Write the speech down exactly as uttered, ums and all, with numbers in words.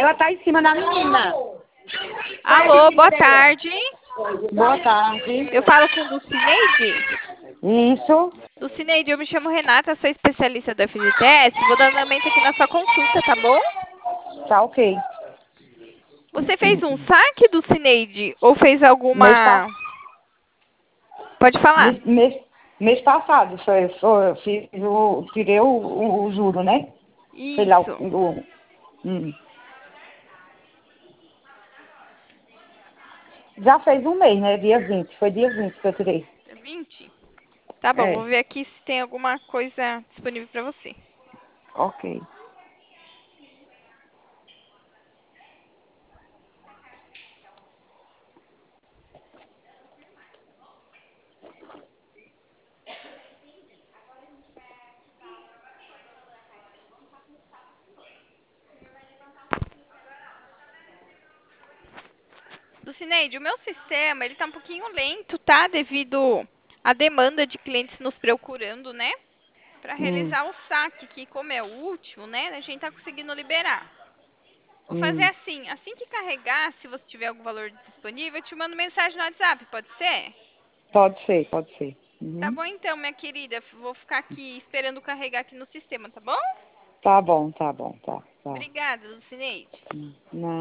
Ela tá em cima da menina. Alô, boa tarde. Boa tarde. Eu falo com Dulcineide? Isso. Dulcineide, eu me chamo Renata, sou especialista do F G T S. Vou dar andamento aqui na sua consulta, tá bom? Tá ok. Você fez um saque, Dulcineide? Ou fez Mês, pa... alguma... Pode falar. mês, mês, mês passado, foi, foi, eu fiz o, tirei o, o, o juro, né? Sei lá, o... Isso. o hum. Já fez um mês, né? Dia vinte. Foi dia vinte que eu tirei. vinte? Tá bom, vou É, ver aqui se tem alguma coisa disponível para você. ok. Dulcineide, o meu sistema, ele tá um pouquinho lento, tá? Devido à demanda de clientes nos procurando, né? Para Hum, realizar o saque, que como é o último, né? A gente tá conseguindo liberar. Vou fazer hum. assim, assim que carregar, se você tiver algum valor disponível, eu te mando mensagem no WhatsApp, pode ser? Pode ser, pode ser. Tá Uhum. bom então, minha querida. Vou ficar aqui esperando carregar aqui no sistema, tá bom? Tá bom, tá bom, tá, tá. Obrigada, Dulcineide. Hum, Não.